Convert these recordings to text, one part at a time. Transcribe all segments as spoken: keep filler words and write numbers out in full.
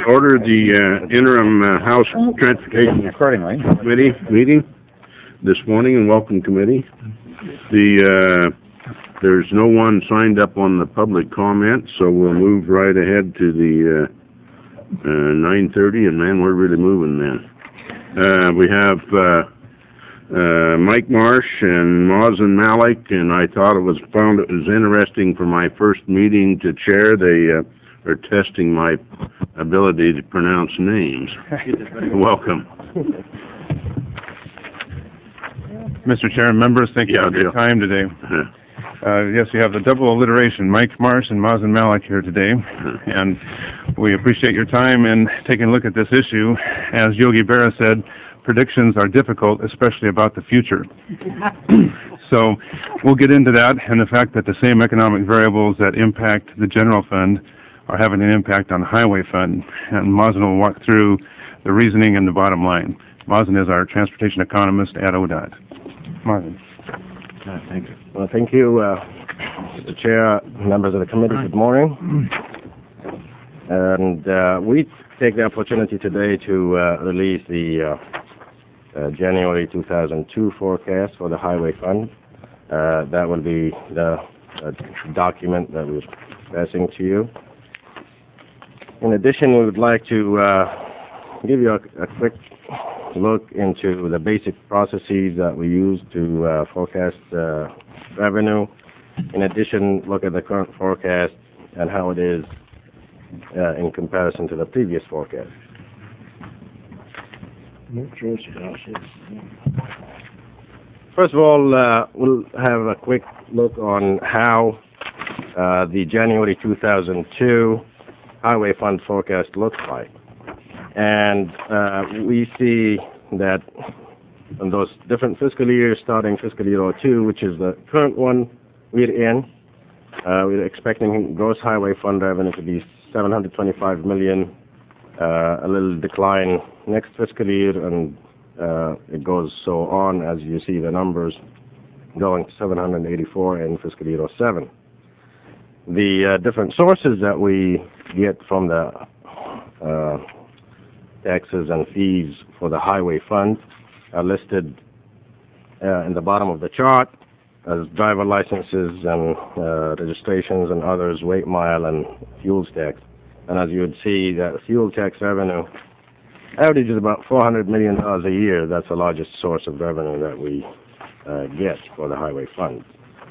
order the uh, interim uh, House Transportation accordingly Committee meeting this morning, and welcome committee. The uh, there's no one signed up on the public comment, so we'll move right ahead to the uh, uh, nine thirty, and man, we're really moving then. Uh, we have uh, uh, Mike Marsh and Mazen Malik, and I thought it was found it was interesting for my first meeting to chair. They uh, are testing my ability to pronounce names. Welcome. Mister Chair and members, thank you Yeah, for your deal. time today. Uh, Uh, yes, you have the double alliteration, Mike Marsh and Mazen Malik here today, and we appreciate your time in taking a look at this issue. As Yogi Berra said, predictions are difficult, especially about the future. So we'll get into that and the fact that the same economic variables that impact the general fund are having an impact on the highway fund, and Mazen will walk through the reasoning and the bottom line. Mazen is our transportation economist at O D O T. Mazen. Uh, thank you. Well, thank you, uh, Mister Chair, members of the committee. Good morning. And uh, we take the opportunity today to uh, release the uh, uh, January two thousand two forecast for the Highway Fund. Uh, that will be the uh, document that we're passing to you. In addition, we would like to uh, give you a, a quick look into the basic processes that we use to uh, forecast uh, revenue. In addition, look at the current forecast and how it is uh, in comparison to the previous forecast. First of all, uh, we'll have a quick look on how uh, the January two thousand two Highway Fund forecast looks like. And uh, we see that in those different fiscal years, starting fiscal year oh two, which is the current one we're in, uh, we're expecting gross highway fund revenue to be seven hundred twenty-five million dollars, uh, a little decline next fiscal year, and uh, it goes so on as you see the numbers going to seven hundred eighty-four in fiscal year oh seven. The uh, different sources that we get from the uh, taxes and fees for the highway fund are listed uh, in the bottom of the chart as driver licenses and uh, registrations and others, weight mile and fuels tax. And as you would see, that fuel tax revenue averages about four hundred million dollars a year. That's the largest source of revenue that we uh, get for the highway fund.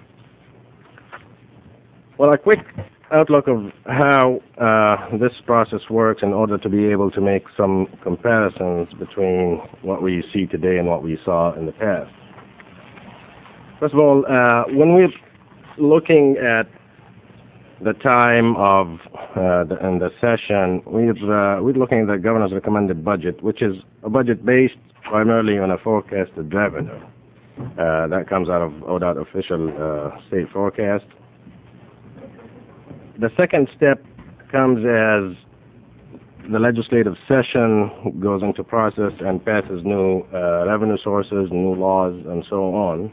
Well, a quick outlook of how uh, this process works in order to be able to make some comparisons between what we see today and what we saw in the past. First of all, uh, when we're looking at the time of uh, the, in the session, we're, uh, we're looking at the governor's recommended budget, which is a budget based primarily on a forecasted revenue. Uh, that comes out of O D O T official uh, state forecast. The second step comes as the legislative session goes into process and passes new uh, revenue sources, new laws, and so on.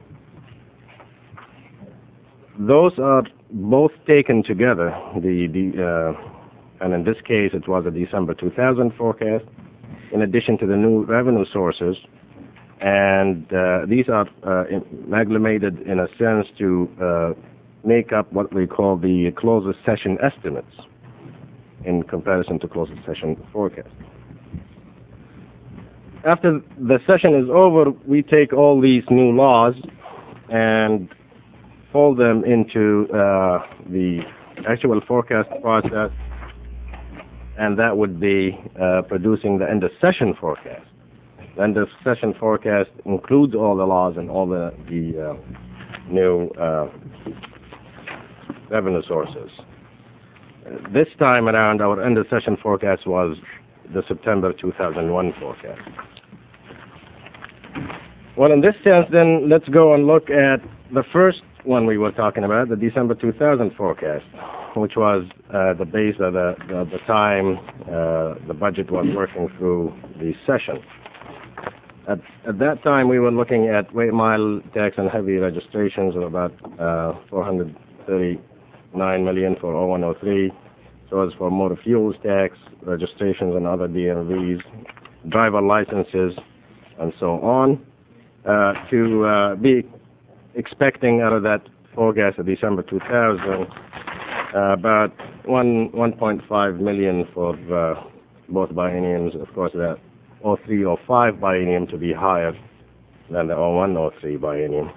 Those are both taken together, the, the, uh, and in this case it was a December two thousand forecast, in addition to the new revenue sources, and uh, these are uh, amalgamated in a sense to uh, make up what we call the closest session estimates in comparison to closest session forecast. After the session is over, we take all these new laws and fold them into uh, the actual forecast process, and that would be uh, producing the end of session forecast. The end of session forecast includes all the laws and all the, the uh, new uh, revenue sources. Uh, this time around, our end of session forecast was the September two thousand one forecast. Well, in this sense, then, let's go and look at the first one we were talking about, the December two thousand forecast, which was uh, the base of the, the, the time uh, the budget was working through the session. At, at that time, we were looking at weight mile tax and heavy registrations of about uh, four hundred thirty-nine million for oh one oh three, So as for motor fuels tax, registrations and other D M Vs, driver licenses, and so on, uh, to uh, be expecting out of that forecast of December two thousand, uh, about one one point five million for uh, both bienniums. Of course, that oh three oh five biennium to be higher than the oh one oh three biennium.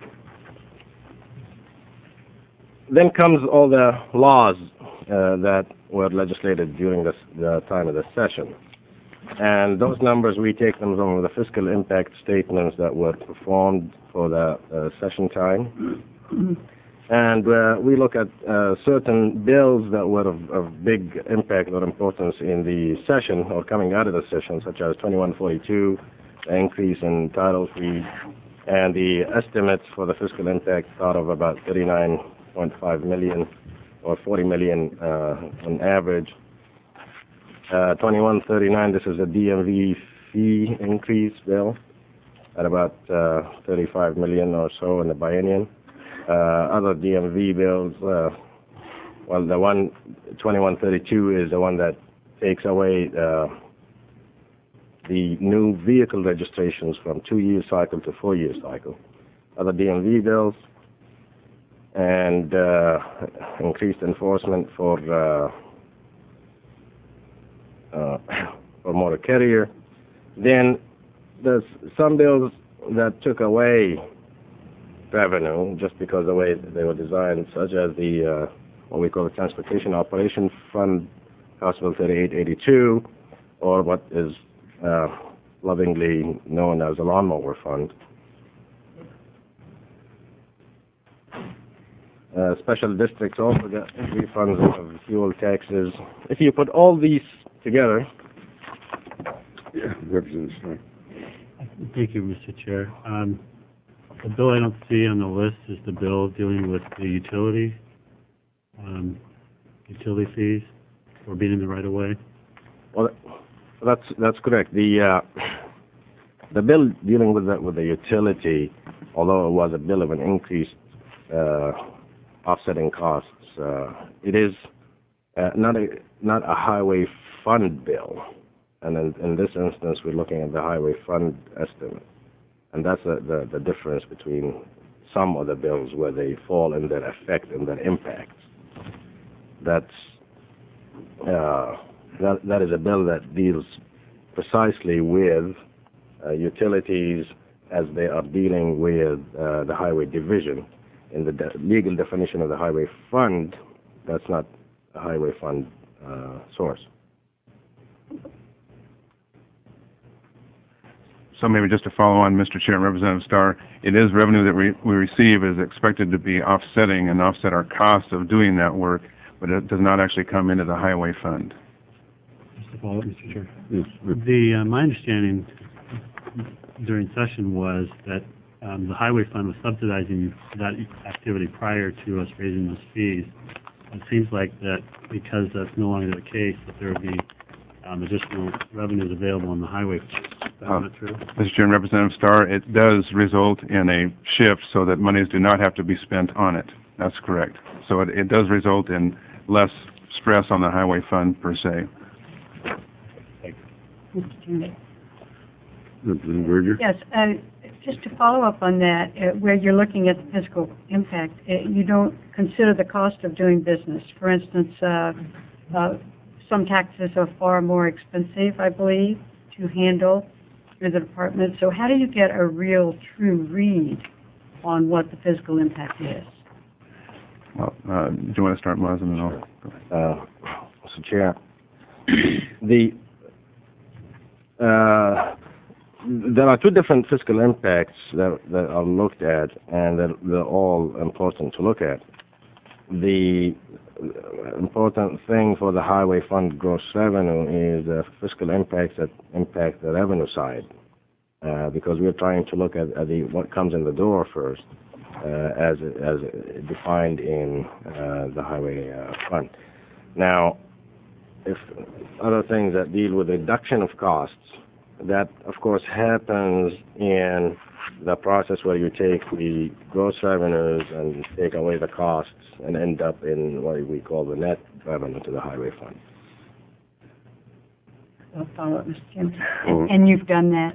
Then comes all the laws uh, that were legislated during this, the time of the session. And those numbers, we take them from the fiscal impact statements that were performed for the uh, session time. And uh, we look at uh, certain bills that were of, of big impact or importance in the session or coming out of the session, such as twenty-one forty-two, the increase in title fee, and the estimates for the fiscal impact thought of about thirty-nine point five million or forty million uh, on average. Uh, twenty-one thirty-nine, this is a D M V fee increase bill at about uh, thirty-five million or so in the biennium. Uh, other D M V bills, uh, well, the one twenty-one thirty-two is the one that takes away uh, the new vehicle registrations from two-year cycle to four-year cycle. Other D M V bills and uh, increased enforcement for uh, uh, for motor carrier. Then there's some bills that took away revenue just because of the way they were designed, such as the uh, what we call the Transportation Operation Fund, House Bill thirty-eight eighty-two, or what is uh, lovingly known as the Lawnmower Fund. Uh, special districts also get refunds of fuel taxes. If you put all these together, Yeah, Representative Starr. Thank you, Mister Chair. Um, the bill I don't see on the list is the bill dealing with the utility, um, utility fees for being in the right of way. well, that's that's correct. The uh, the bill dealing with the, with the utility, although it was a bill of an increased uh, offsetting costs, uh, it is uh, not a not a highway fund bill. And in, in this instance, we're looking at the highway fund estimate. And that's the, the, the difference between some of the bills where they fall in their effect and their impact. That's, uh, that, that is a bill that deals precisely with uh, utilities as they are dealing with uh, the highway division. In the de- legal definition of the highway fund, that's not a highway fund uh, source. So maybe just to follow on, Mister Chair and Representative Starr, it is revenue that we, we receive is expected to be offsetting and offset our cost of doing that work, but it does not actually come into the highway fund. Just to follow up, Mister Chair. Yes. The, uh, my understanding during session was that um, the highway fund was subsidizing that activity prior to us raising those fees. It seems like that because that's no longer the case, that there will be um, additional revenues available on the highway fund. Is that Uh, not true? Mister Chair and Representative Starr, it does result in a shift so that monies do not have to be spent on it. That's correct. So it, it does result in less stress on the highway fund per se. Mister Chairman. Representative Berger? Yes, uh, just to follow up on that, uh, where you're looking at the fiscal impact, uh, you don't consider the cost of doing business. For instance, uh, uh, some taxes are far more expensive, I believe, to handle through the department. So how do you get a real, true read on what the fiscal impact is? Well, uh, do you want to start, Mazen, and I'll go? Uh, Mister Chair, the uh, there are two different fiscal impacts that, that are looked at, and they're, they're all important to look at. The important thing for the highway fund gross revenue is the fiscal impacts that impact the revenue side, uh, because we're trying to look at, at the what comes in the door first, uh, as as defined in uh, the highway uh, fund. Now, if other things that deal with reduction of costs, that of course happens in the process where you take the gross revenues and take away the costs and end up in what we call the net revenue to the highway fund. I'll follow up, Mister Chairman. Mhm. And you've done that?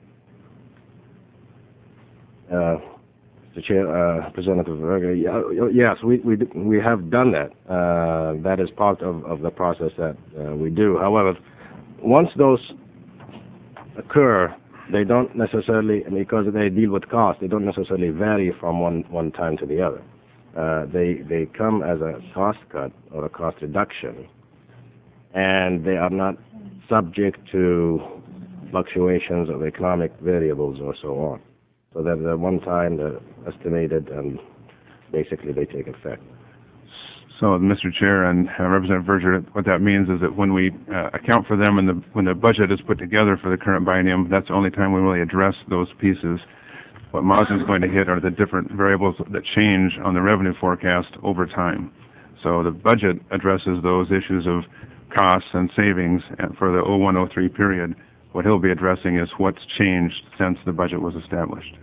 Uh, Mister Chair, uh, Representative Verga, yeah, uh, yes, we we d- we have done that. Uh, that is part of, of the process that uh, we do. However, once those occur, they don't necessarily, because they deal with cost, they don't necessarily vary from one, one time to the other. Uh, they they come as a cost cut or a cost reduction, and they are not subject to fluctuations of economic variables or so on. So that the one time they're estimated and basically they take effect. So, Mister Chair and uh, Representative Verger, what that means is that when we uh, account for them and the, when the budget is put together for the current biennium, that's the only time we really address those pieces. What Mazen is going to hit are the different variables that change on the revenue forecast over time. So the budget addresses those issues of costs and savings for the oh one oh three period. What he'll be addressing is what's changed since the budget was established.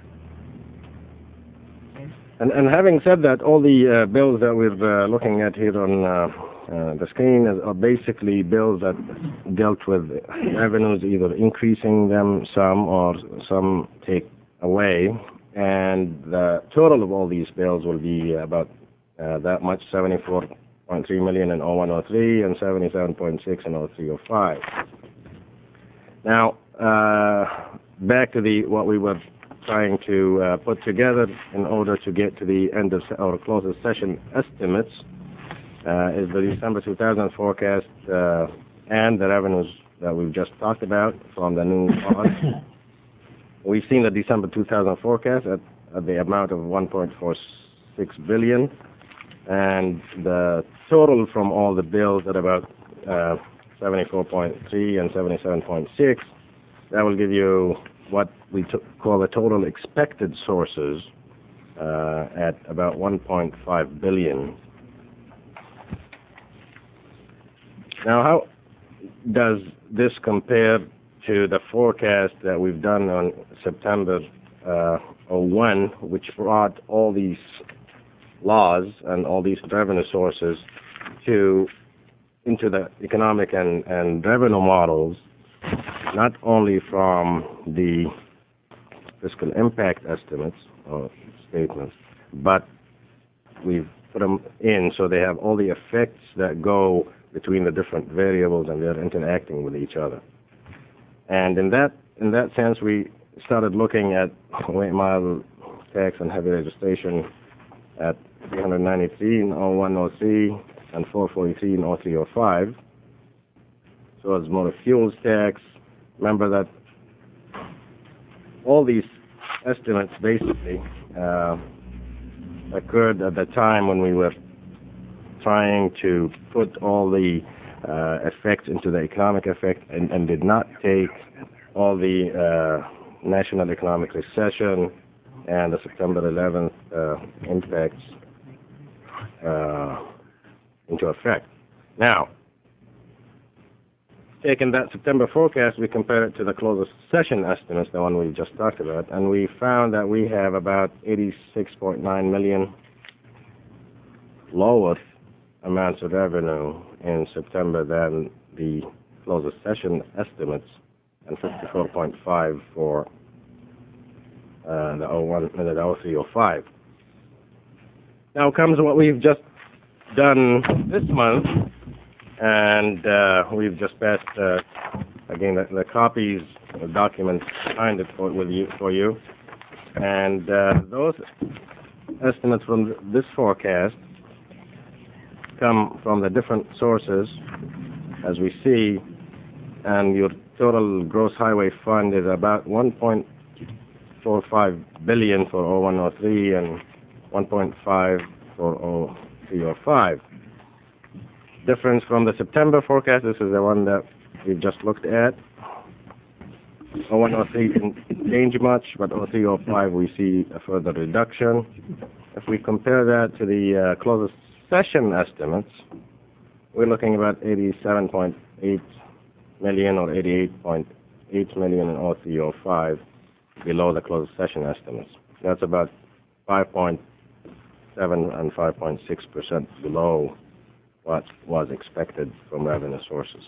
And, and having said that, all the uh, bills that we're uh, looking at here on uh, uh, the screen are basically bills that dealt with revenues, either increasing them some or some take away. And the total of all these bills will be about uh, that much, seventy-four point three million in oh one oh three and seventy-seven point six in oh three oh five. Now, uh, back to the what we were trying to uh, put together in order to get to the end of se- or closest session estimates uh, is the December two thousand forecast uh, and the revenues that we've just talked about from the new bonds. We've seen the December two thousand forecast at, at the amount of one point four six billion dollars, and the total from all the bills at about uh, seventy-four point three and seventy-seven point six. That will give you what we t- call the total expected sources uh, at about one point five billion dollars. Now, how does this compare to the forecast that we've done on September uh, oh one, which brought all these laws and all these revenue sources to into the economic and, and revenue models, not only from the fiscal impact estimates or statements, but we've put them in so they have all the effects that go between the different variables and they're interacting with each other. And in that in that sense, we started looking at weight mile tax and heavy registration at three hundred ninety-three in oh one oh three and four forty-three in oh three oh five. So as motor fuels tax, remember that all these estimates basically uh, occurred at the time when we were trying to put all the uh, effects into the economic effect and, and did not take all the uh, national economic recession and the September eleventh uh, impacts uh, into effect. Now, taking that September forecast, we compare it to the closest session estimates, the one we just talked about, and we found that we have about eighty-six point nine million lower amounts of revenue in September than the closest session estimates, and fifty-four point five for uh, the oh one and the oh three oh five. Now comes what we've just done this month, and uh, we've just passed uh, again the, the copies, the documents behind it for with you for you, and uh, those estimates from this forecast come from the different sources, as we see, and your total gross highway fund is about one point four five billion for oh one oh three and one point five for oh three oh five. Difference from the September forecast, this is the one that we've just looked at. oh one oh three didn't change much, but oh three oh five we see a further reduction. If we compare that to the uh, closest session estimates, we're looking about eighty-seven point eight million or eighty-eight point eight million in oh three oh five. below the closed session estimates. That's about five point seven and five point six percent below what was expected from revenue sources.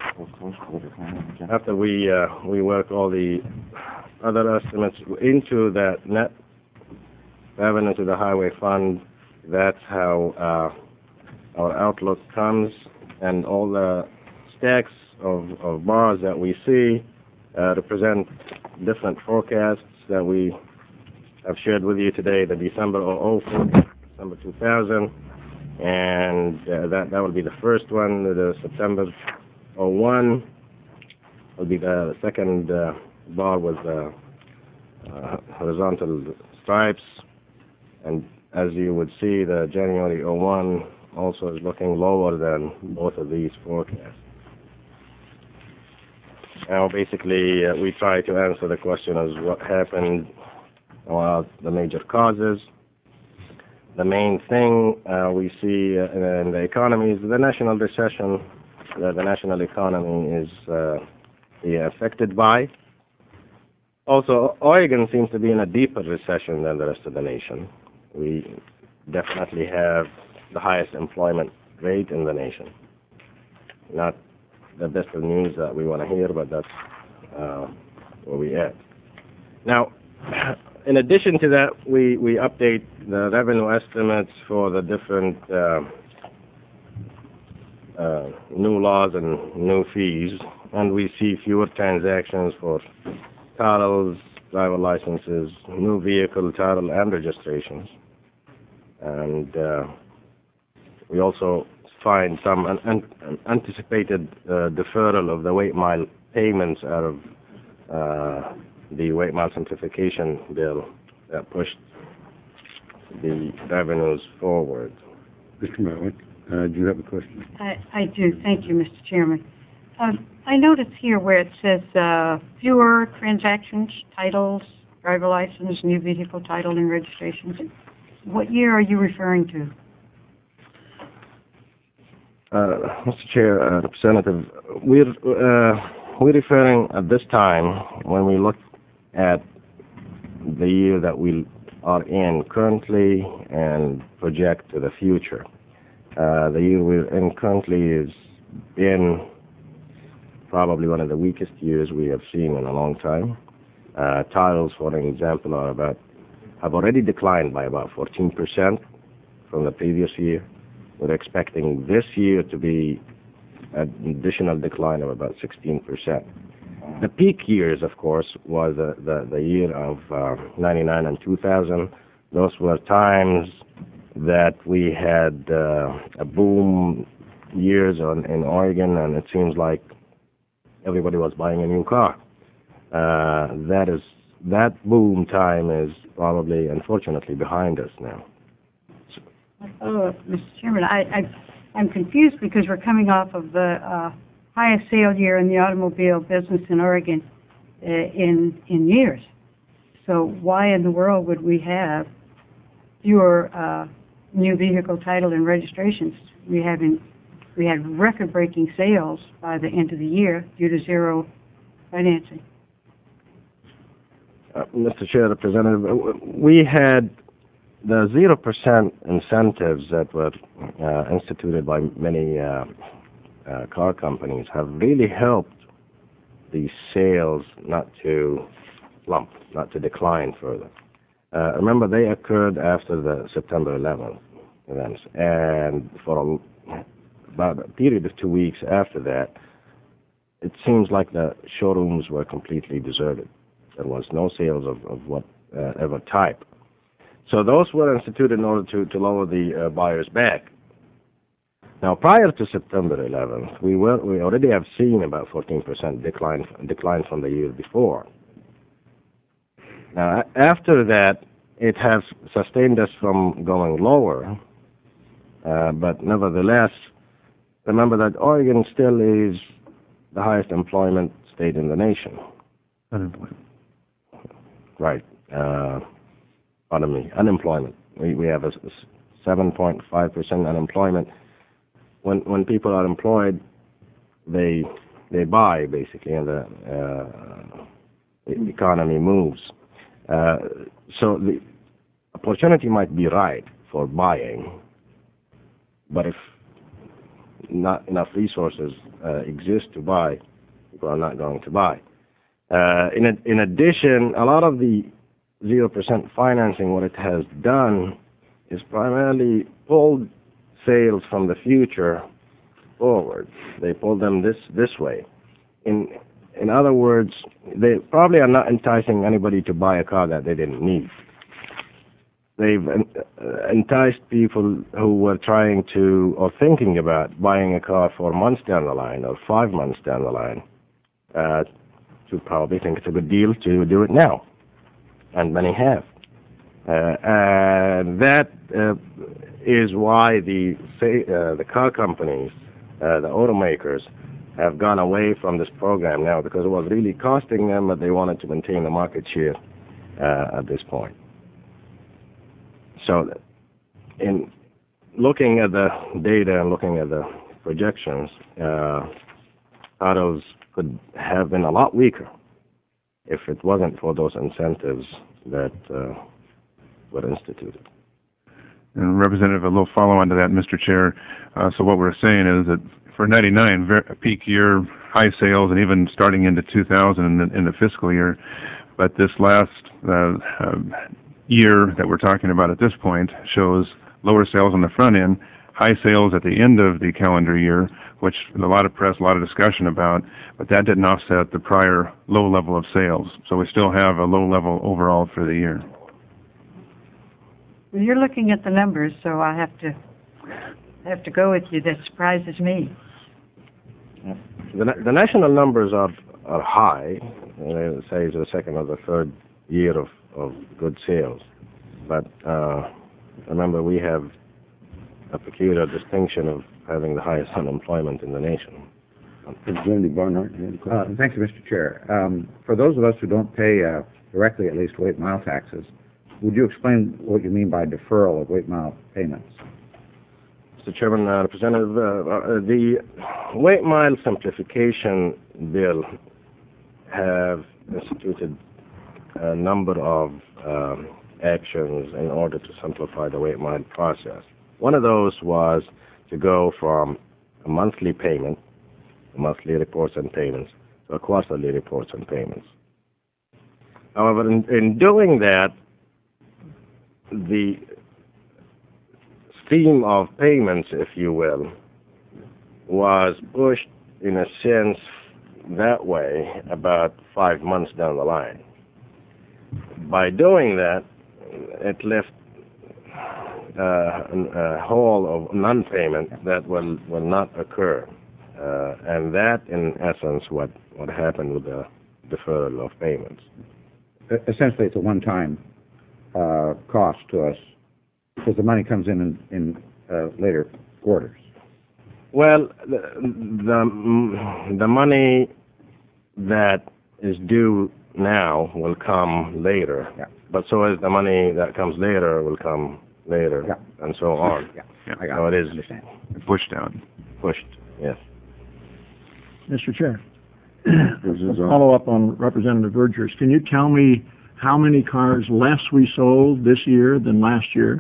After we uh, we work all the other estimates into that net revenue to the highway fund, that's how uh, our outlook comes, and all the stacks of, of bars that we see uh, represent different forecasts that we have shared with you today, the December oh oh forecast, December two thousand, and uh, that, that will be the first one. The September oh one will be the second uh, bar with the uh, horizontal stripes, and as you would see, the January oh one also is looking lower than both of these forecasts. Now, basically, uh, we try to answer the question as what happened, well, the major causes. The main thing uh, we see uh, in the economy is the national recession that the national economy is uh, yeah, affected by. Also, Oregon seems to be in a deeper recession than the rest of the nation. We definitely have the highest employment rate in the nation. Not the best of news that we want to hear, but that's uh, where we at. Now, in addition to that, we, we update the revenue estimates for the different uh, uh, new laws and new fees, and we see fewer transactions for titles, driver licenses, new vehicle title and registrations. And uh, we also find some un- un- anticipated uh, deferral of the weight mile payments out of uh, the weight mile simplification bill that pushed the revenues forward. Mister Malik, uh, do you have a question? I, I do. Thank you, Mister Chairman. Um, I notice here where it says uh, fewer transactions, titles, driver license, new vehicle title and registrations. What year are you referring to? Uh, Mister Chair, uh, Representative, we're, uh, we're referring at this time, when we look at the year that we are in currently and project to the future. Uh, the year we're in currently is in probably one of the weakest years we have seen in a long time. Uh, titles, for an example, are about have already declined by about fourteen percent from the previous year. We're expecting this year to be an additional decline of about sixteen percent. The peak years, of course, was the, the, the year of uh, ninety-nine and two thousand. Those were times that we had uh, a boom years on, in Oregon, and it seems like everybody was buying a new car. Uh, that is that boom time is probably, unfortunately, behind us now. Oh, Mister Chairman, I, I, I'm confused because we're coming off of the uh, highest sale year in the automobile business in Oregon uh, in in years. So why in the world would we have fewer uh, new vehicle title and registrations? We haven't we had record-breaking sales by the end of the year due to zero financing. Uh, Mister Chair, Representative, we had the zero percent incentives that were uh, instituted by many uh, uh, car companies have really helped the sales not to slump, not to decline further. Uh, remember, they occurred after the September eleventh events, and for a, about a period of two weeks after that, it seems like the showrooms were completely deserted. There was no sales of, of whatever type. So those were instituted in order to, to lower the uh, buyers back. Now, prior to September eleventh, we were we already have seen about fourteen percent decline decline from the year before. Now, after that, it has sustained us from going lower, uh, but nevertheless, remember that Oregon still is the highest employment state in the nation. Unemployment. Right. Uh, pardon me. Unemployment. We we have a seven point five percent unemployment. When when people are employed, they they buy basically, and the, uh, the economy moves. Uh, so the opportunity might be right for buying, but if not enough resources uh, exist to buy, people are not going to buy. Uh, in, a, in addition, a lot of the zero percent financing, what it has done is primarily pulled sales from the future forward. They pull them this, this way. In, in other words, they probably are not enticing anybody to buy a car that they didn't need. They've uh, enticed people who were trying to or thinking about buying a car for months down the line or five months down the line uh, to probably think it's a good deal to do it now, and many have. Uh, and that uh, is why the uh, the car companies, uh, the automakers, have gone away from this program now because it was really costing them, but they wanted to maintain the market share uh, at this point. So, in looking at the data and looking at the projections, uh, autos could have been a lot weaker if it wasn't for those incentives that uh, were instituted. And Representative, a little follow-on to that, Mister Chair. Uh, so what we're saying is that for ninety-nine, very, peak year, high sales, and even starting into two thousand in the, in the fiscal year, but this last uh, uh, year that we're talking about at this point shows lower sales on the front end, high sales at the end of the calendar year, which a lot of press, a lot of discussion about, but that didn't offset the prior low level of sales. So we still have a low level overall for the year. Well, you're looking at the numbers, so I have to I have to go with you. That surprises me. The, the national numbers are are high. Uh, say it's the second or the third year of, of good sales, but uh, remember we have a peculiar distinction of having the highest unemployment in the nation. Representative Barnhart, you had a question? Uh, thank you, Mister Chair. Um, for those of us who don't pay uh, directly, at least, weight mile taxes, would you explain what you mean by deferral of weight mile payments? Mister Chairman, uh, Representative, uh, uh, the weight mile simplification bill have instituted a number of um, actions in order to simplify the weight mile process. One of those was to go from a monthly payment, monthly reports and payments, to a quarterly reports and payments. However, in, in doing that, the stream of payments, if you will, was pushed in a sense that way about five months down the line. By doing that, it left uh, a hole of non-payment that will, will not occur. Uh, and that, in essence, what, what happened with the deferral of payments. Essentially, it's a one-time uh, cost to us because the money comes in in, in uh, later quarters. Well, the, the the money that is due now will come later, yeah. But so is the money that comes later will come later, yeah. And so on. Yeah, yeah. I got so it. it is Understand. Pushed down. pushed. Yes. Mister Chair, This is, uh, follow up on Representative Vergers. Can you tell me how many cars less we sold this year than last year?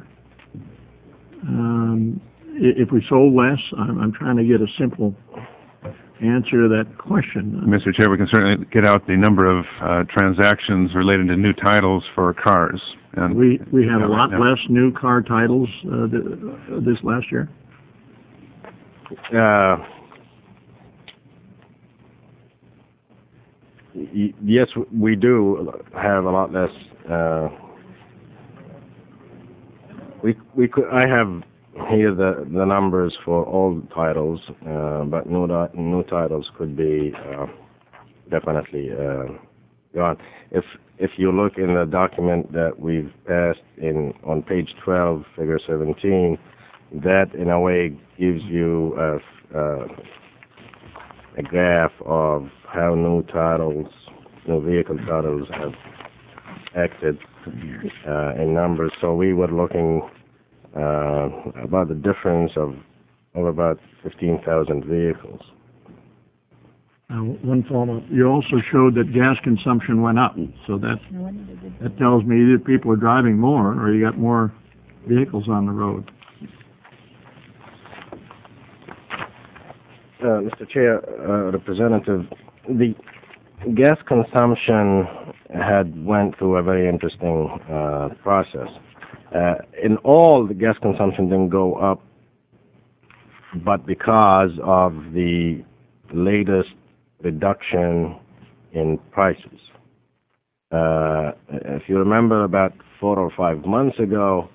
Um, if we sold less, I'm, I'm trying to get a simple answer to that question. Mister Chair, we can certainly get out the number of uh, transactions related to new titles for cars. And We we had a lot yeah. less new car titles uh, th- this last year. Uh, y- yes, we do have a lot less. Uh, we we could. I have here the the numbers for all titles, uh, but new new titles could be uh, definitely uh, gone. If if you look in the document that we've passed in on page twelve, figure seventeen, that in a way gives you a, uh, a graph of how new titles, new vehicle titles have acted uh, in numbers. So we were looking uh, about the difference of of about fifteen thousand vehicles. Uh, one follow-up, you also showed that gas consumption went up, so that, that tells me either people are driving more or you got more vehicles on the road. Uh, Mister Chair, uh, Representative, the gas consumption had went through a very interesting uh, process. Uh, in all, the gas consumption didn't go up, but because of the latest reduction in prices. Uh, if you remember, about four or five months ago,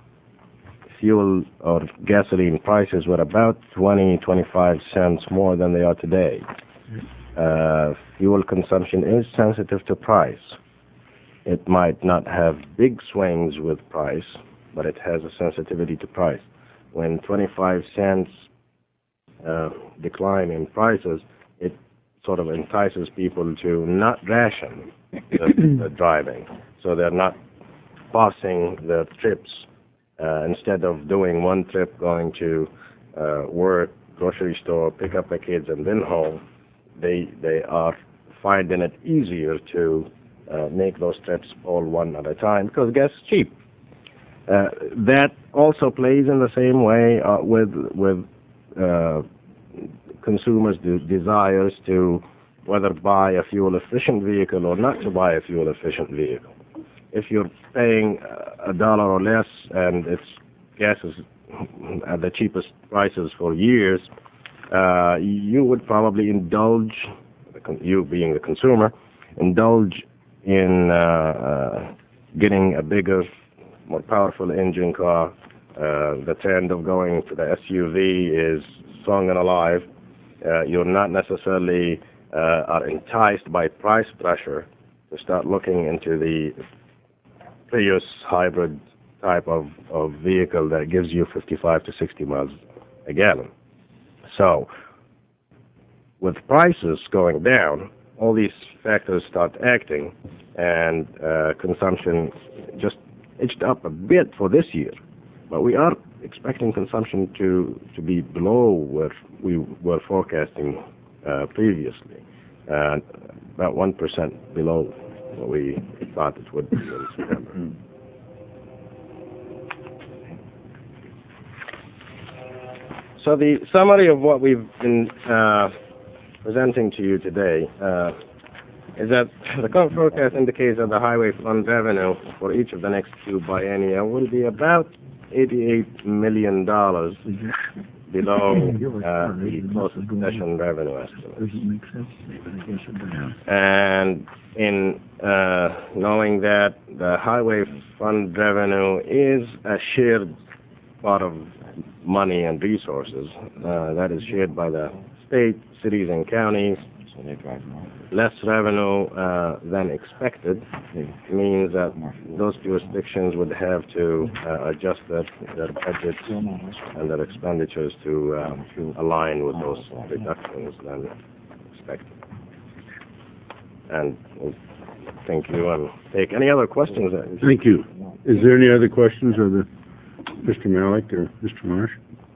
fuel or gasoline prices were about twenty, twenty-five cents more than they are today. Uh, fuel consumption is sensitive to price. It might not have big swings with price, but it has a sensitivity to price. When twenty-five cents uh, decline in prices, it sort of entices people to not ration the, the driving, so they're not pausing their trips. Uh, instead of doing one trip, going to uh, work, grocery store, pick up the kids, and then home, they they are finding it easier to uh, make those trips all one at a time because gas is cheap. Uh, that also plays in the same way uh, with with uh, consumers' de- desires to whether buy a fuel-efficient vehicle or not to buy a fuel-efficient vehicle. If you're paying a dollar or less and it's gas is at the cheapest prices for years, uh, you would probably indulge, you being the consumer, indulge in uh, uh, getting a bigger, more powerful engine car. Uh, the trend of going to the S U V is strong and alive. Uh, you're not necessarily uh, are enticed by price pressure to start looking into the Prius hybrid type of, of vehicle that gives you fifty-five to sixty miles a gallon. So, with prices going down, all these factors start acting, and uh, consumption just edged up a bit for this year. But we are expecting consumption to, to be below where we were forecasting uh, previously, uh, about one percent below what we thought it would be in September. So the summary of what we've been uh, presenting to you today uh, is that the current forecast indicates that the highway fund revenue for each of the next two biennia will be about eighty-eight million dollars below uh, the closest session revenue estimate. And in uh, knowing that the highway fund revenue is a shared pot of money and resources uh, that is shared by the state, cities, and counties, less revenue uh, than expected means that those jurisdictions would have to uh, adjust their, their budgets and their expenditures to uh, align with those reductions than expected. And we'll thank you and take any other questions. Thank you. Is there any other questions of the Mister Malik or Mister Marsh?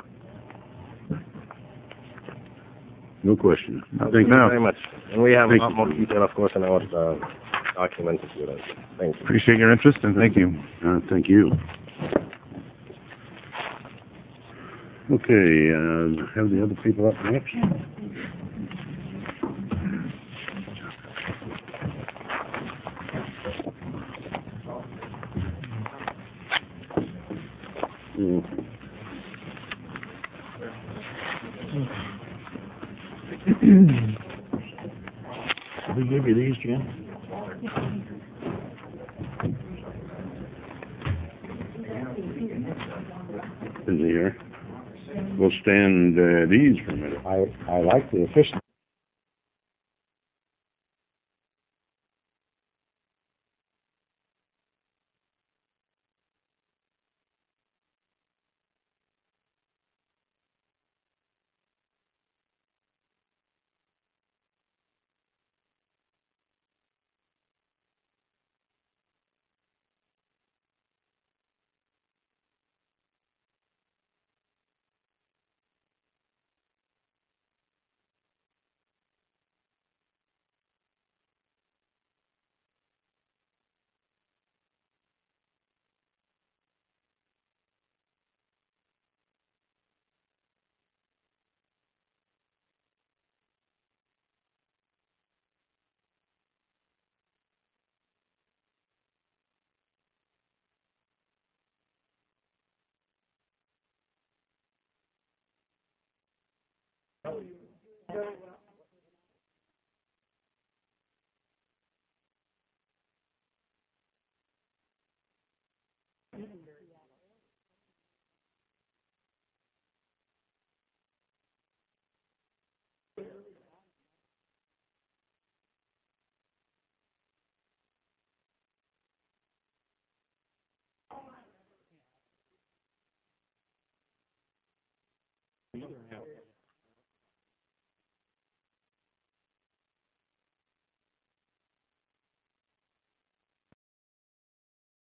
No question. Thank Thank you you. very much. And we have Thank a lot you. more detail, of course, in our uh, documents if you like. Thank you. Appreciate your interest, and thank you. Uh, thank you. Okay, uh, have the other people up next? Mm. Did we give you these, Jim? In here. We'll stand uh, these for a minute. I, I like the efficiency. The other half